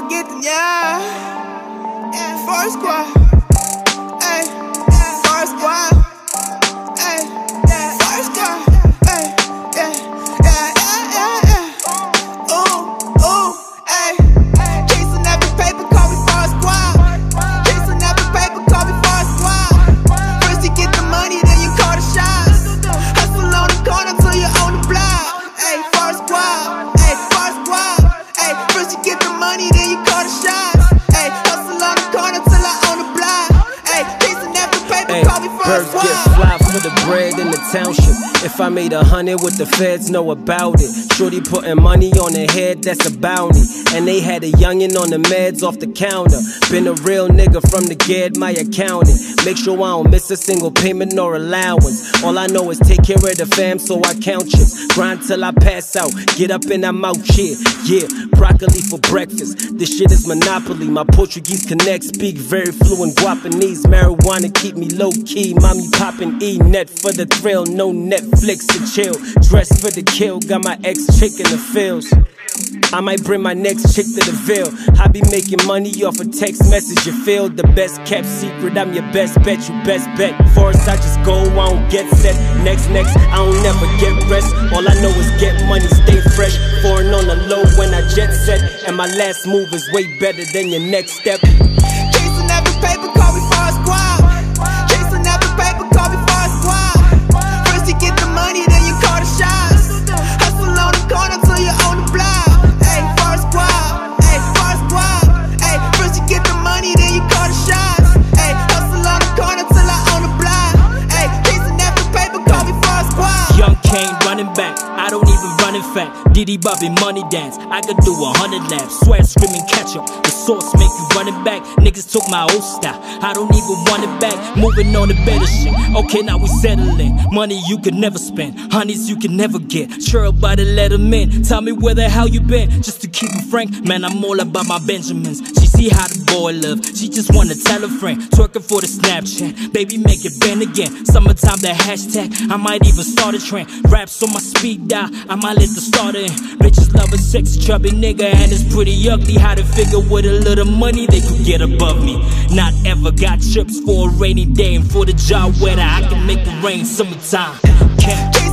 get the first squad, ay, first squad, ay, first squad, ay, ooh, ay, chasing every paper, call me first squad, chasing every paper, call me first squad. First you get the money, then you call the shots. Hustle on the corner till you own the block. Ay, first squad, ay, first squad, ay, first you get the money, then you call the shots. Ay, hustle on the corner till I own the block. Ay, chasing every paper, call me first squad. Birds get fly for the bread in the township. If I made 100 what the feds know about it. Shorty putting money on her head, that's a bounty. And they had a youngin' on the meds off the counter. Been a real nigga from the get my accountant. Make sure I don't miss a single payment or allowance. All I know is take care of the fam, so I count chips. Grind till I pass out, get up and I'm out here. Yeah, broccoli for breakfast, this shit is monopoly. My Portuguese connect, speak very fluent Guapanese. Marijuana keep me low key, mommy poppin' E-net for the thrill. No Netflix to chill, dress for the kill. Got my ex-chick in the fields. I might bring my next chick to the Ville. I be making money off a text message, you feel? The best kept secret, I'm your best bet, you best bet. First I just go, I don't get set. Next, I don't never get rest. All I know is get money, stay fresh. Foreign on the low when I jet set. And my last move is way better than your next step. Chasing every paper, call me first squad. Chasing every paper, call me first squad. First you get the money, then you call the shots. Hustle on the corner till you own the block. Then you call the shots. Ay, hustle on the corner till I own the block. Ay, chasing every paper, call me first squad. Young Kane running back, I don't even run in fact. Diddy Bobby money dance, I could do 100 laps. Swear screaming catch up, the sauce make you running back. Niggas took my old style, I don't even want it back. Moving on to better shit, okay now we settling. Money you could never spend, honeys you can never get. Sure about to let them in, tell me where the hell you been. Just to keep it frank, man I'm all about my Benjamins. She see how the boy live, she just wanna tell a friend. Twerking for the Snapchat, baby make it bend again. Summertime the hashtag, I might even start a trend. Raps on my speed dial, I might let the starter in. Bitches love a sexy chubby nigga and it's pretty ugly how to figure with a little money they could get above me. Not ever got chips for a rainy day, and for the job weather I can make it rain summertime.